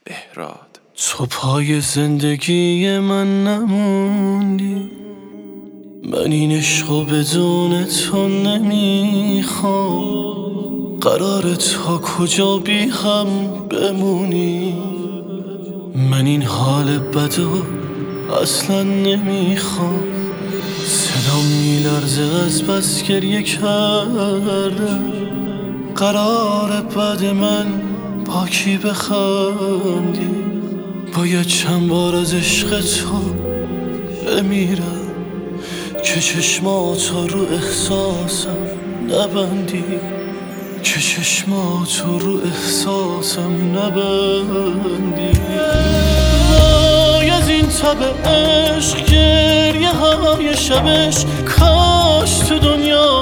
بهراد. تو پای زندگی من نموندی، من این عشقو بدون تو نمیخوام. قراره تا کجا بی هم بمونی، من این حال بدو اصلا نمیخوام. صدام میلرزه از بس گریه کردم، قراره بعد من با کی بخندی؟ باید چند بار از عشق تو بمیرم که چشماتو رو احساسم نبندی، که چشماتو رو احساسم نبندی. وای از این تب عشق، گریه های شبش، کاش تو دنیا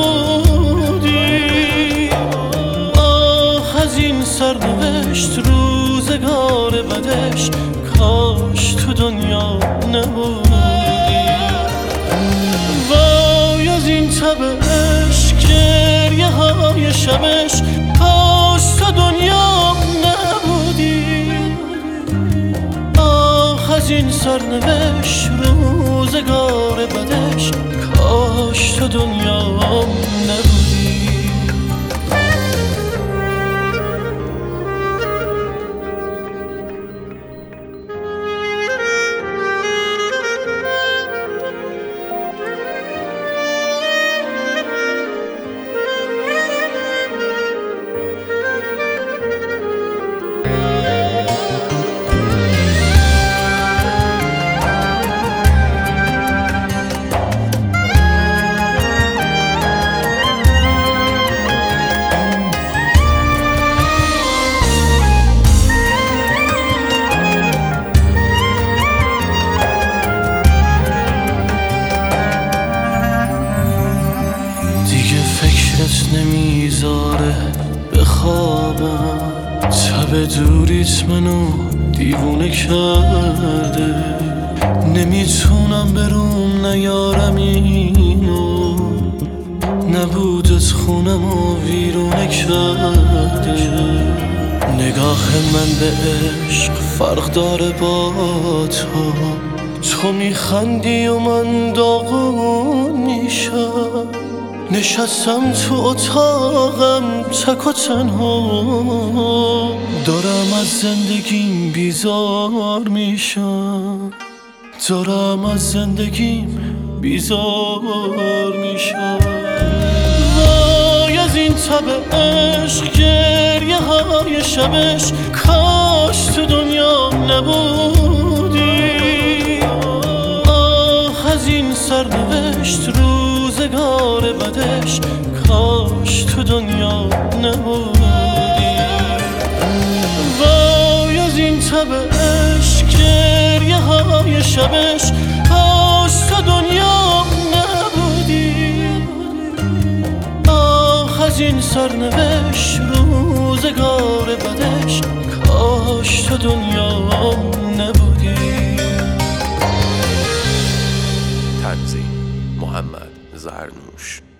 نبودی. آه از این سرنوشت، روزگار بدش، کاش تو دنیا نبودی. وای از این تب عشق، گریه های شبش، کاش تو دنیا نبودی. آه از این سرنوشت، روزگار بدش، کاش تو دنیا نبودی. فکرت نمیذاره بخوابم، تب دوریت منو دیوونه کرده. نمیتونم بروم نیارم اینو، نبودت خونمو ویرونه کرده. نگاه من به عشق فرق داره با تو میخندی و من داغون میشم. نشستم تو اتاقم تک و تنها، دارم از زندگیم بیزار میشم، دارم از زندگیم بیزار میشم. وای از این تب عشق، گریه های شبش، کاش تو دنیا نبودی. آه از این سرنوشت، روزگار بدش، کاش تو دنیا نبودی. وای از این تب عشق، گریه های شبش، کاش تو دنیا نبودی. آه از این سرنوشت، روزگار بدش، کاش تو دنیا نبودی. تنظیم محمد زرنوش.